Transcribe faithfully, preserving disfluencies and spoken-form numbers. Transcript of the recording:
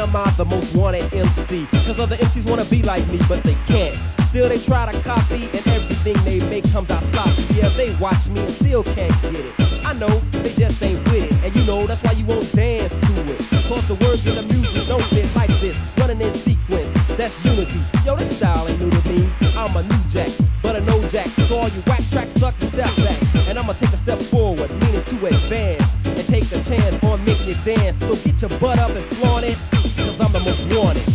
am I the most wanted M C? Cause other M Cs wanna be like me, but they can't. Still they try to copy, and everything they make comes out sloppy. Yeah, they watch me and still can't get it. I know, they just ain't with it. And you know, that's why you won't dance to it. Cause the words in the music don't fit like this. Running in sequence, that's unity. Yo, this style ain't new to me. I'm a new jack, but a no jack. So all you whack tracks suck the step back. And I'ma take a step forward, meaning to advance. And take a chance on making you dance. So get your butt up and flaunt it, cause I'm the most wanted.